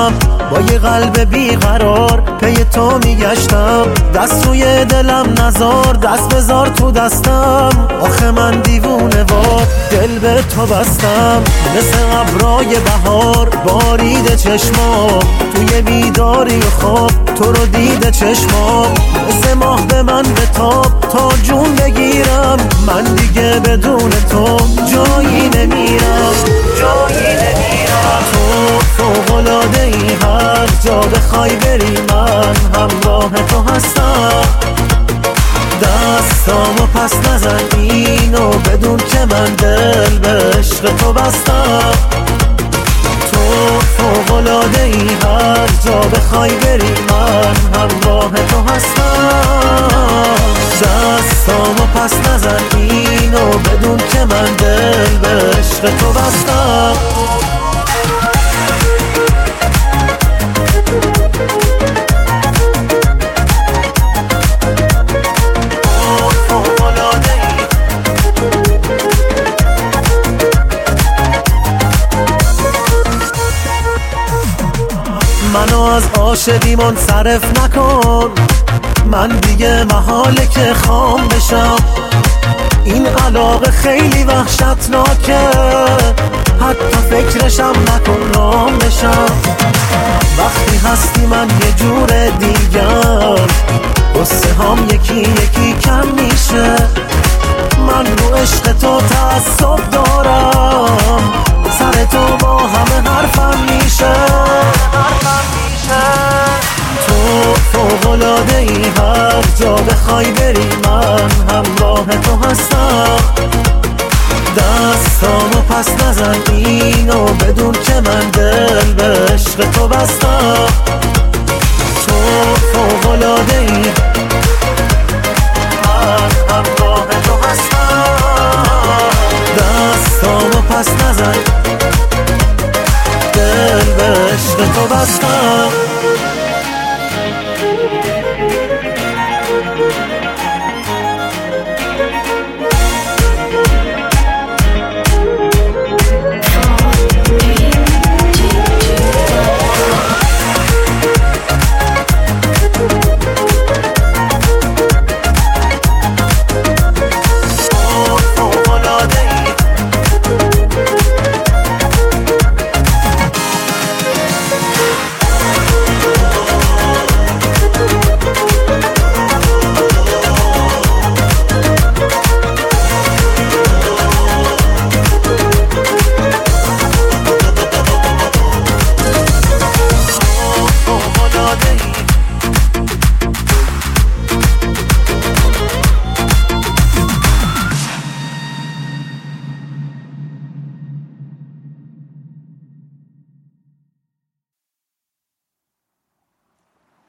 داشتم، با یه قلب بیقرار پی تو میگشتم. دست روی دلم نزار، دست بذار تو دستم. آخه من دیوونه وار دل به تو بستم. مثل ابرای بهار باریده چشمام، توی بیداری و خواب تو رو دیده چشمام. مثل ماه به من بتاب تا جون بگیرم، من دیگه بدون تو جایی نمیرم، جایی نمیرم. تو فوق‌العاده ای، هر جا بخوای بری من همراه تو هستم. دستامو پس نزن اینو بدون که من دل به عشق تو بستم. تو فوق‌العاده ای، هر جا بخوای بری من همراه تو هستم. دستامو پس نزن اینو بدون که من دل به عشق تو بستم. منو از عاشقی منصرف نکن، من دیگه محاله که خام بشم. این علاقه خیلی وحشتناکه، حتی فکرشم نکن رام بشم. وقتی هستی من یه جور دیگر، قصه هم یکی یکی کم میشه. من رو عشق تو تعصب دارم، سر تو با همه حرفم میشه. تو فوق‌العاده ای، هر جا بخوای بری من همراه تو هستم. دستامو پس نزن اینو بدون که من دل به عشق تو بستم. تو فوق‌العاده ای، من همراه تو هستم. دستامو پس نزن دل به عشق تو بستم.